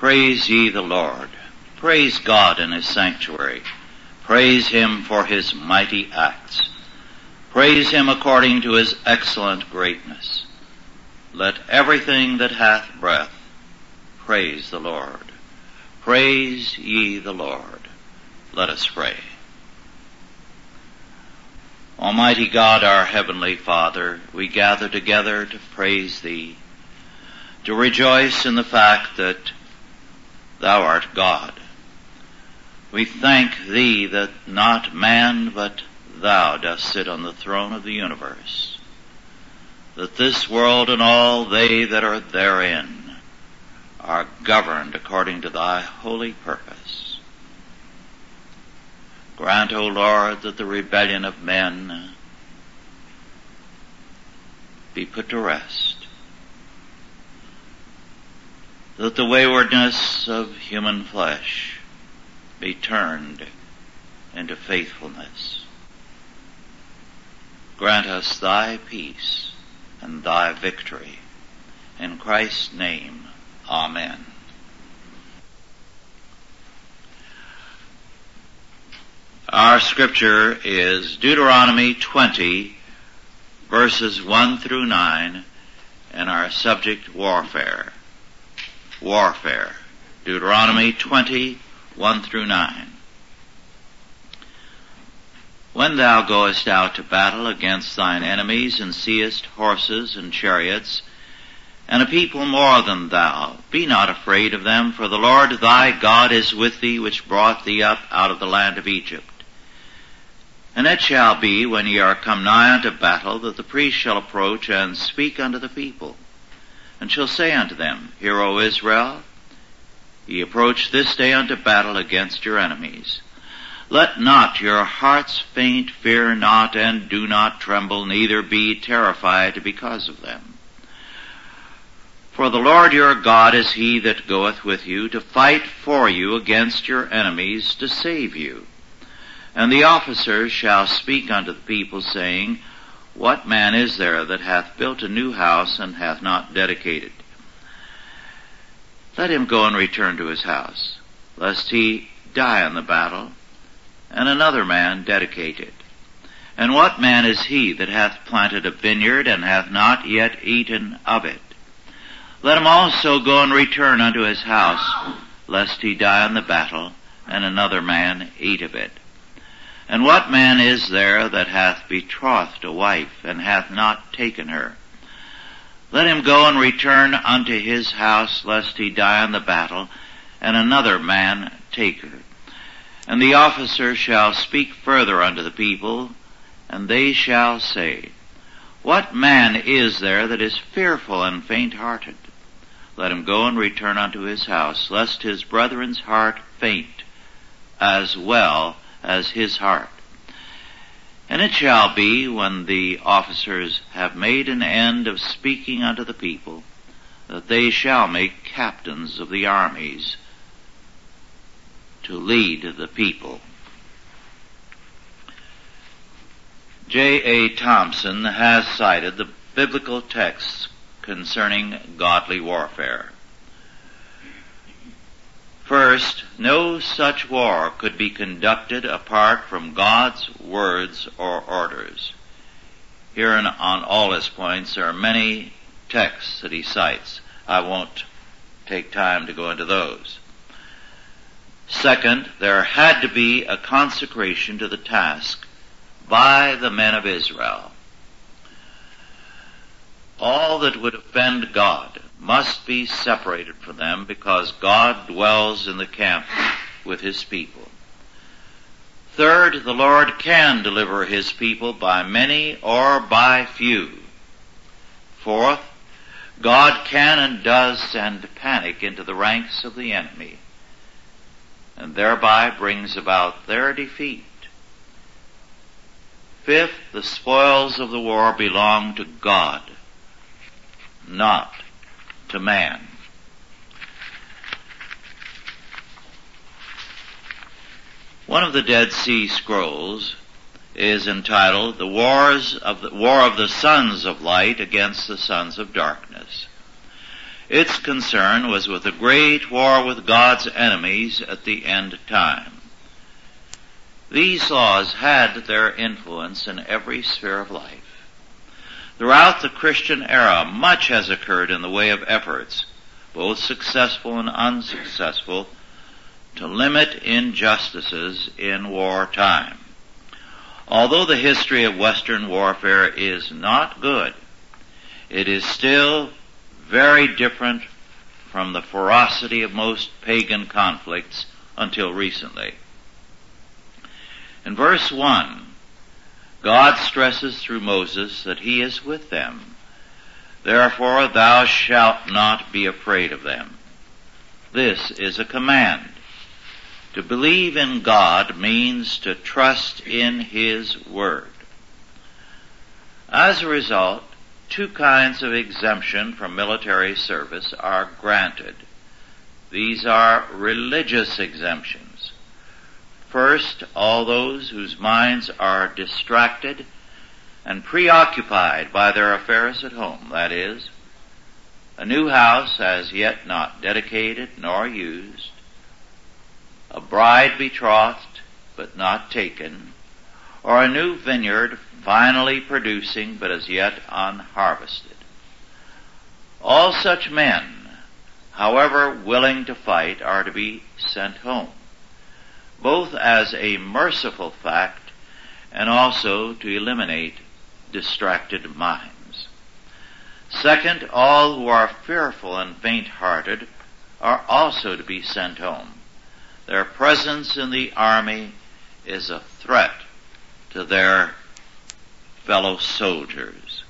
Praise ye the Lord. Praise God in his sanctuary. Praise him for his mighty acts. Praise him according to his excellent greatness. Let everything that hath breath praise the Lord. Praise ye the Lord. Let us pray. Almighty God, our heavenly Father, we gather together to praise thee, to rejoice in the fact that thou art God. We thank thee that not man but thou dost sit on the throne of the universe, that this world and all they that are therein are governed according to thy holy purpose. Grant, O Lord, that the rebellion of men be put to rest, that the waywardness of human flesh be turned into faithfulness. Grant us thy peace and thy victory. In Christ's name, amen. Our scripture is Deuteronomy 20, verses 1 through 9, and our subject, warfare. Warfare. Deuteronomy 20, 1 through 9. When thou goest out to battle against thine enemies, and seest horses and chariots, and a people more than thou, be not afraid of them, for the Lord thy God is with thee, which brought thee up out of the land of Egypt. And it shall be, when ye are come nigh unto battle, that the priest shall approach and speak unto the people, and shall say unto them, Hear, O Israel, ye approach this day unto battle against your enemies. Let not your hearts faint, fear not, and do not tremble, neither be terrified because of them. For the Lord your God is he that goeth with you to fight for you against your enemies, to save you. And the officers shall speak unto the people, saying, What man is there that hath built a new house, and hath not dedicated? Let him go and return to his house, lest he die in the battle, and another man dedicate it. And what man is he that hath planted a vineyard, and hath not yet eaten of it? Let him also go and return unto his house, lest he die in the battle, and another man eat of it. And what man is there that hath betrothed a wife, and hath not taken her? Let him go and return unto his house, lest he die in the battle, and another man take her. And the officer shall speak further unto the people, and they shall say, What man is there that is fearful and faint-hearted? Let him go and return unto his house, lest his brethren's heart faint, as well as his heart. And it shall be, when the officers have made an end of speaking unto the people, that they shall make captains of the armies to lead the people. J.A. Thompson has cited the biblical texts concerning godly warfare. First, no such war could be conducted apart from God's words or orders. Here on all his points there are many texts that he cites. I won't take time to go into those. Second, there had to be a consecration to the task by the men of Israel. All that would offend God must be separated from them, because God dwells in the camp with his people. Third, the Lord can deliver his people by many or by few. Fourth, God can and does send panic into the ranks of the enemy, and thereby brings about their defeat. Fifth, the spoils of the war belong to God, not to man. One of the Dead Sea Scrolls is entitled The War of the Sons of Light Against the Sons of Darkness. Its concern was with the great war with God's enemies at the end time. These laws had their influence in every sphere of life. Throughout the Christian era, much has occurred in the way of efforts, both successful and unsuccessful, to limit injustices in wartime. Although the history of Western warfare is not good, it is still very different from the ferocity of most pagan conflicts until recently. In verse 1, God stresses through Moses that he is with them. Therefore thou shalt not be afraid of them. This is a command. To believe in God means to trust in His Word. As a result, two kinds of exemption from military service are granted. These are religious exemptions. First, all those whose minds are distracted and preoccupied by their affairs at home, that is, a new house as yet not dedicated nor used, a bride betrothed but not taken, or a new vineyard finally producing but as yet unharvested. All such men, however willing to fight, are to be sent home, both as a merciful fact and also to eliminate distracted minds. Second, all who are fearful and faint-hearted are also to be sent home. Their presence in the army is a threat to their fellow soldiers.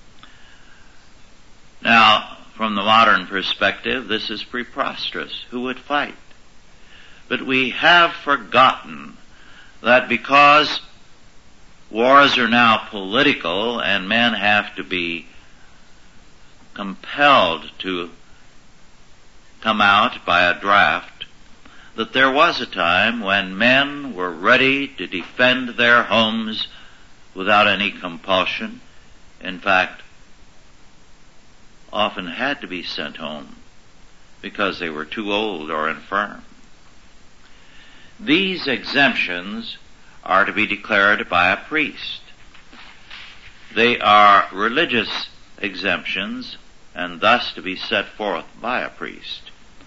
Now, from the modern perspective, this is preposterous. Who would fight? But we have forgotten that because wars are now political and men have to be compelled to come out by a draft, that there was a time when men were ready to defend their homes without any compulsion. In fact, often had to be sent home because they were too old or infirm. These exemptions are to be declared by a priest. They are religious exemptions and thus to be set forth by a priest.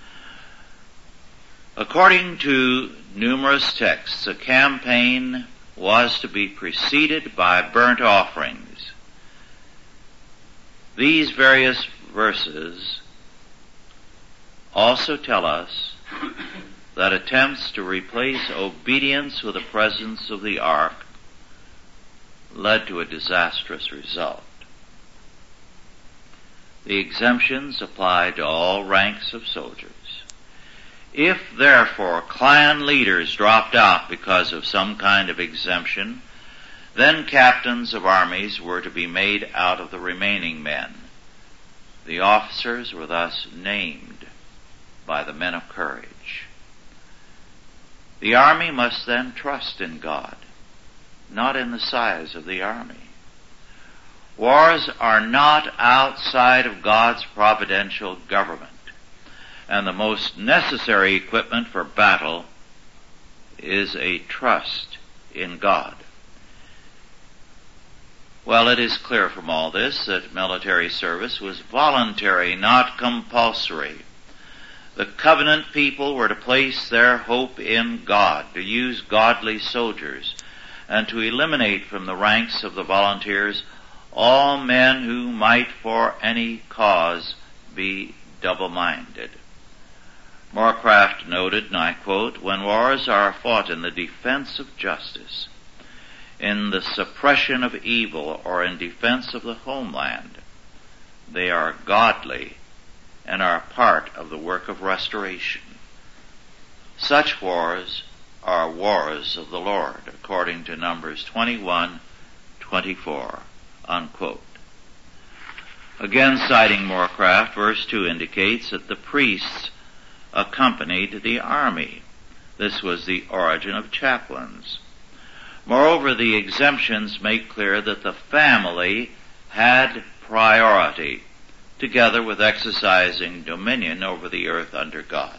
According to numerous texts, a campaign was to be preceded by burnt offerings. These various verses also tell us that attempts to replace obedience with the presence of the ark led to a disastrous result. The exemptions apply to all ranks of soldiers. If, therefore, clan leaders dropped out because of some kind of exemption, then captains of armies were to be made out of the remaining men. The officers were thus named by the men of courage. The army must then trust in God, not in the size of the army. Wars are not outside of God's providential government, and the most necessary equipment for battle is a trust in God. Well, it is clear from all this that military service was voluntary, not compulsory. The covenant people were to place their hope in God, to use godly soldiers, and to eliminate from the ranks of the volunteers all men who might for any cause be double-minded. Moorcraft noted, and I quote, "When wars are fought in the defense of justice, in the suppression of evil, or in defense of the homeland, they are godly and are part of the work of restoration. Such wars are wars of the Lord," according to Numbers 21:24, unquote. Again, citing Moorcraft, verse 2 indicates that the priests accompanied the army. This was the origin of chaplains. Moreover, the exemptions make clear that the family had priority, to together with exercising dominion over the earth under God.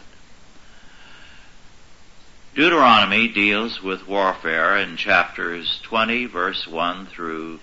Deuteronomy deals with warfare in chapters 20, verse 1 through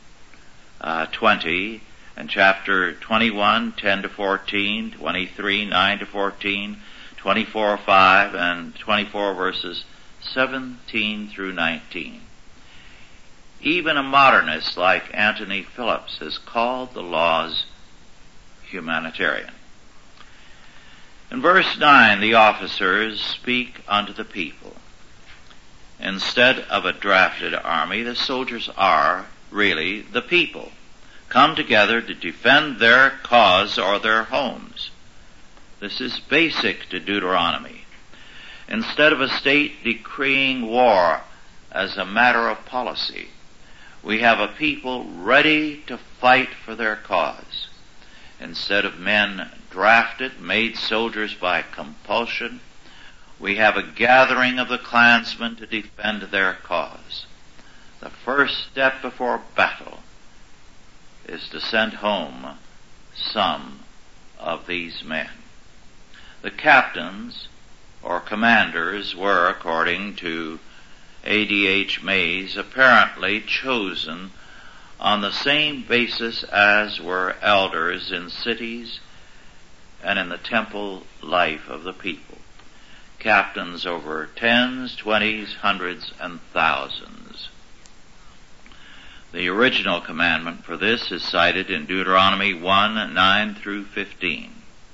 20, and chapter 21, 10 to 14, 23, 9 to 14, 24, 5, and 24 verses 17 through 19. Even a modernist like Anthony Phillips has called the laws humanitarian. In verse 9, the officers speak unto the people. Instead of a drafted army, the soldiers are really the people, come together to defend their cause or their homes. This is basic to Deuteronomy. Instead of a state decreeing war as a matter of policy, we have a people ready to fight for their cause. Instead of men drafted, made soldiers by compulsion, we have a gathering of the clansmen to defend their cause. The first step before battle is to send home some of these men. The captains or commanders were, according to A.D.H. Mays, apparently chosen on the same basis as were elders in cities and in the temple life of the people. Captains over tens, twenties, hundreds, and thousands. The original commandment for this is cited in Deuteronomy 1, 9 through 15.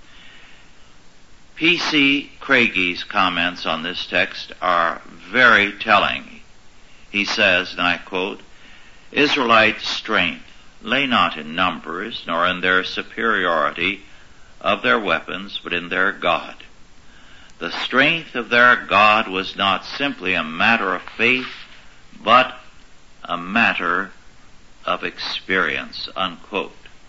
P.C. Craigie's comments on this text are very telling. He says, and I quote, Israelite strength lay not in numbers, nor in their superiority of their weapons, but in their God. The strength of their God was not simply a matter of faith, but a matter of experience, unquote.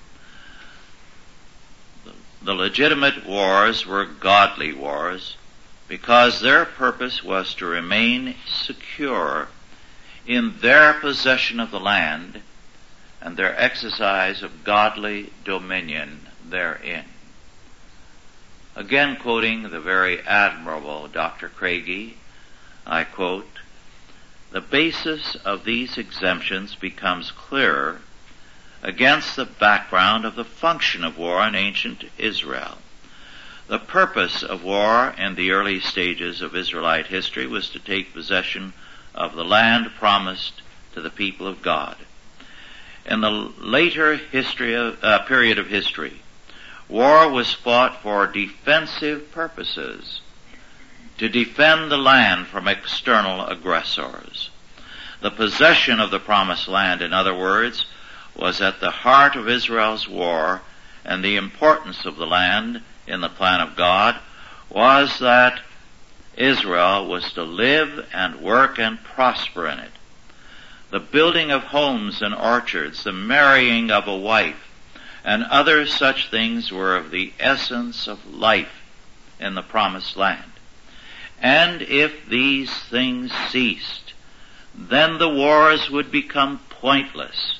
The legitimate wars were godly wars because their purpose was to remain secure in their possession of the land and their exercise of godly dominion therein. Again quoting the very admirable Dr. Craigie, I quote, the basis of these exemptions becomes clearer against the background of the function of war in ancient Israel. The purpose of war in the early stages of Israelite history was to take possession of the land promised to the people of God. In the later period of history, war was fought for defensive purposes, to defend the land from external aggressors. The possession of the promised land, in other words, was at the heart of Israel's war, and the importance of the land in the plan of God was that Israel was to live and work and prosper in it. The building of homes and orchards, the marrying of a wife, and other such things were of the essence of life in the promised land. And if these things ceased, then the wars would become pointless.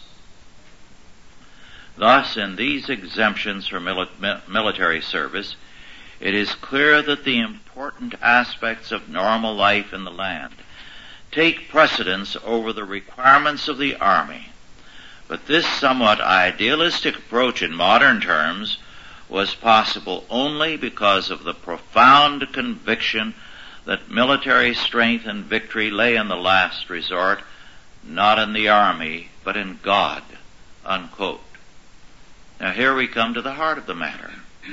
Thus, in these exemptions for military service, it is clear that the important aspects of normal life in the land take precedence over the requirements of the army. But this somewhat idealistic approach in modern terms was possible only because of the profound conviction that military strength and victory lay in the last resort, not in the army, but in God, unquote. Now here we come to the heart of the matter.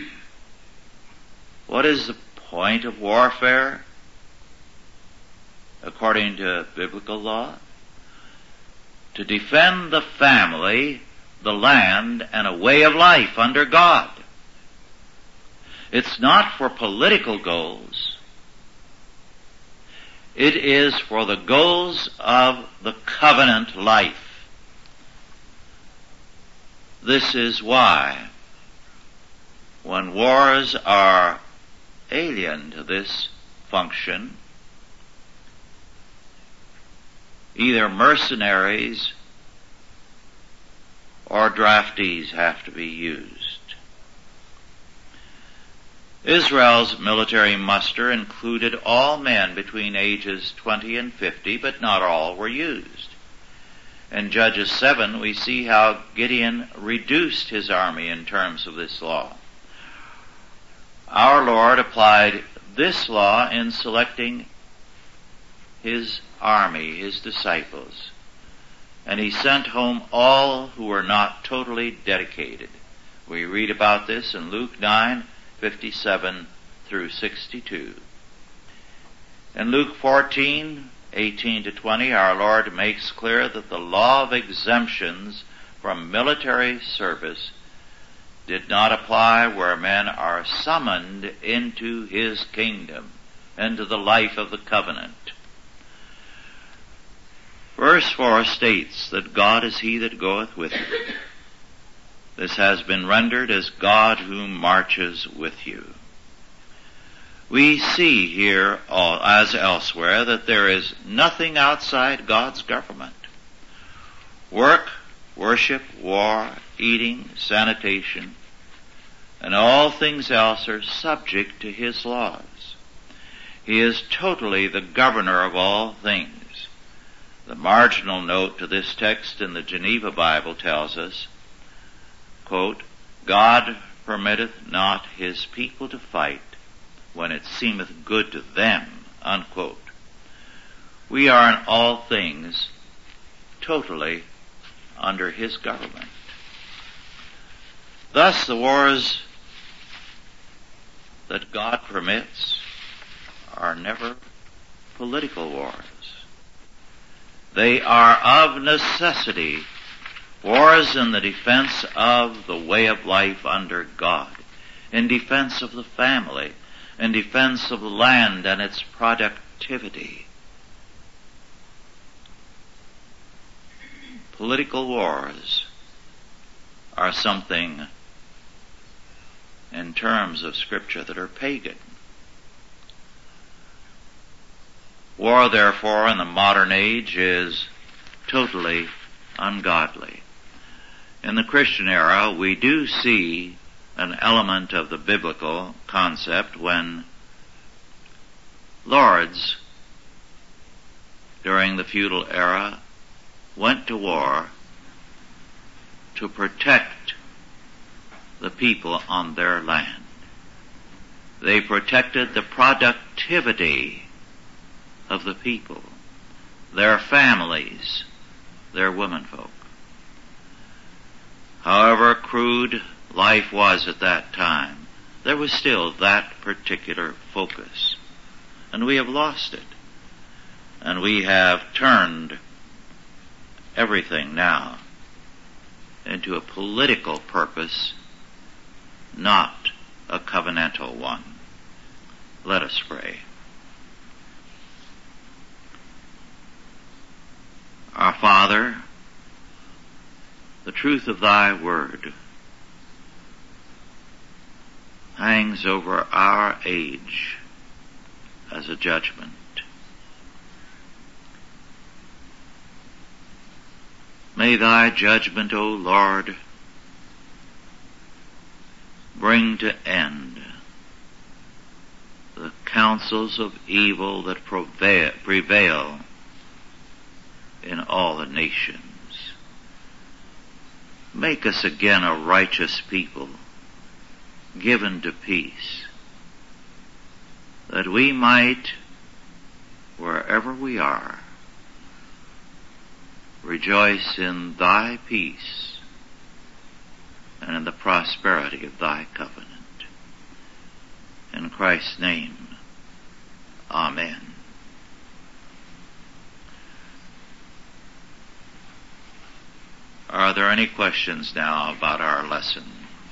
What is the point of warfare according to biblical law? To defend the family, the land, and a way of life under God. It's not for political goals. It is for the goals of the covenant life. This is why, when wars are alien to this function, either mercenaries or draftees have to be used. Israel's military muster included all men between ages 20 and 50, but not all were used. In Judges 7, we see how Gideon reduced his army in terms of this law. Our Lord applied this law in selecting his army, his disciples, and he sent home all who were not totally dedicated. We read about this in Luke 9:57 through 62. In Luke 14:18-20, our Lord makes clear that the law of exemptions from military service did not apply where men are summoned into his kingdom, into the life of the covenant. Verse 4 states that God is he that goeth with you. This has been rendered as God who marches with you. We see here, as elsewhere, that there is nothing outside God's government. Work, worship, war, eating, sanitation, and all things else are subject to his laws. He is totally the governor of all things. The marginal note to this text in the Geneva Bible tells us, quote, God permitteth not his people to fight when it seemeth good to them, unquote. We are in all things totally under his government. Thus the wars that God permits are never political wars. They are of necessity wars in the defense of the way of life under God, in defense of the family, in defense of the land and its productivity. Political wars are something in terms of Scripture that are pagan. War, therefore, in the modern age is totally ungodly. In the Christian era, we do see an element of the biblical concept when lords during the feudal era went to war to protect the people on their land. They protected the productivity of the people, their families, their womenfolk. However crude life was at that time, there was still that particular focus. And we have lost it. And we have turned everything now into a political purpose, not a covenantal one. Let us pray. Our Father, the truth of thy word hangs over our age as a judgment. May thy judgment, O Lord, bring to end the counsels of evil that prevail in all the nations. Make us again a righteous people, given to peace, that we might, wherever we are, rejoice in thy peace and in the prosperity of thy covenant. In Christ's name, amen. Are there any questions now about our lesson?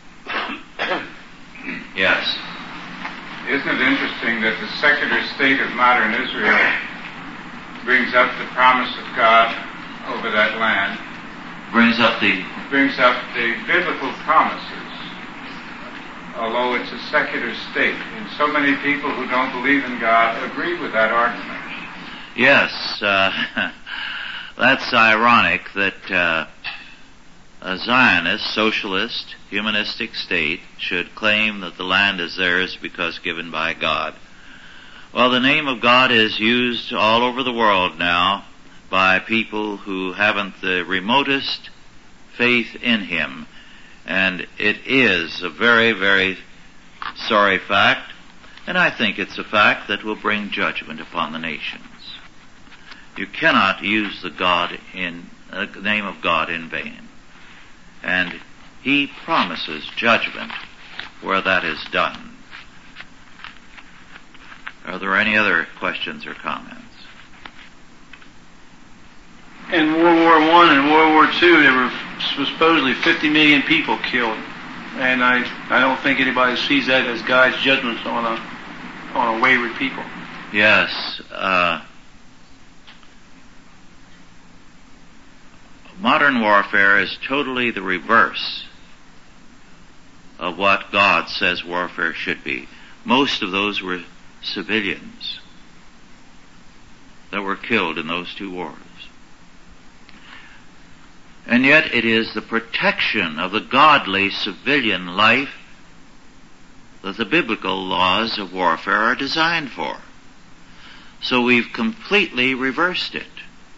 Yes. Isn't it interesting that the secular state of modern Israel brings up the promise of God over that land? Brings up the biblical promises, although it's a secular state. And so many people who don't believe in God agree with that argument. Yes, that's ironic that a Zionist, socialist, humanistic state should claim that the land is theirs because given by God. Well, the name of God is used all over the world now by people who haven't the remotest faith in Him. And it is a very, very sorry fact, and I think it's a fact that will bring judgment upon the nations. You cannot use the name of God in vain. And He promises judgment where that is done. Are there any other questions or comments? In World War I and World War II, there were supposedly 50 million people killed. And I don't think anybody sees that as God's judgment on a wayward people. Yes. Modern warfare is totally the reverse of what God says warfare should be. Most of those were civilians that were killed in those two wars. And yet it is the protection of the godly civilian life that the biblical laws of warfare are designed for. So we've completely reversed it.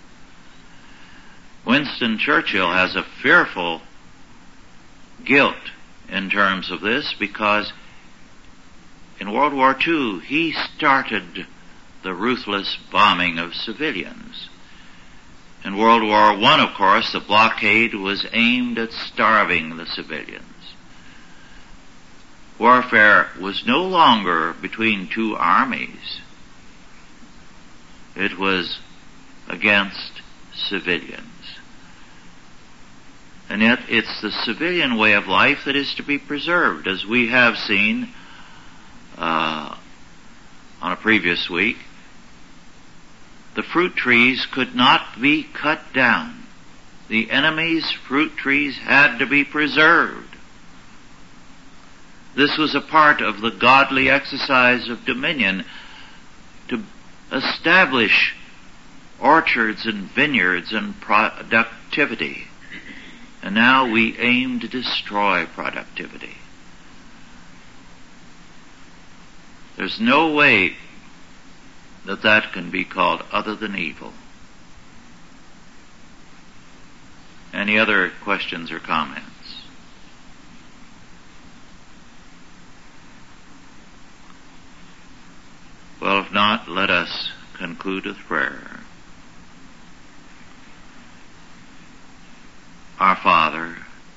Winston Churchill has a fearful guilt in terms of this because in World War II he started the ruthless bombing of civilians. In World War I, of course, the blockade was aimed at starving the civilians. Warfare was no longer between two armies. It was against civilians. And yet it's the civilian way of life that is to be preserved, as we have seen on a previous week. The fruit trees could not be cut down. The enemy's fruit trees had to be preserved. This was a part of the godly exercise of dominion to establish orchards and vineyards and productivity. And now we aim to destroy productivity. There's no way that can be called other than evil. Any other questions or comments? Well, if not, let us conclude with prayer. Our Father,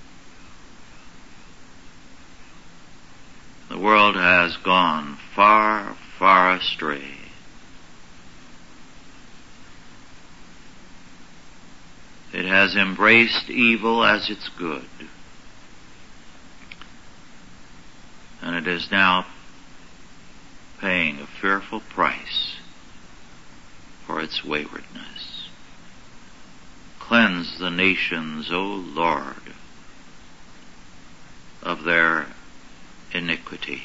the world has gone far, far astray. It has embraced evil as its good. And it is now paying a fearful price for its waywardness. Cleanse the nations, O Lord, of their iniquity.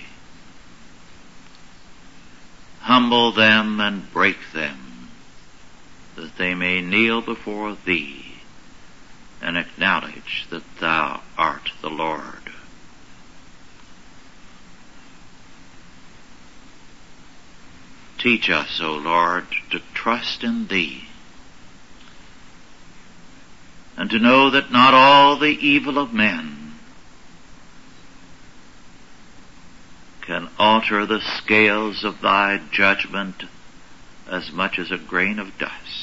Humble them and break them, that they may kneel before Thee and acknowledge that Thou art the Lord. Teach us, O Lord, to trust in Thee, and to know that not all the evil of men can alter the scales of Thy judgment as much as a grain of dust.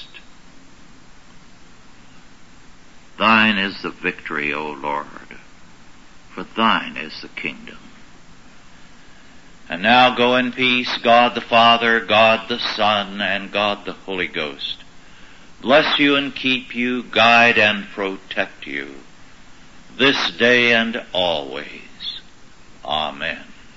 Thine is the victory, O Lord, for Thine is the kingdom. And now go in peace, God the Father, God the Son, and God the Holy Ghost. Bless you and keep you, guide and protect you, this day and always. Amen.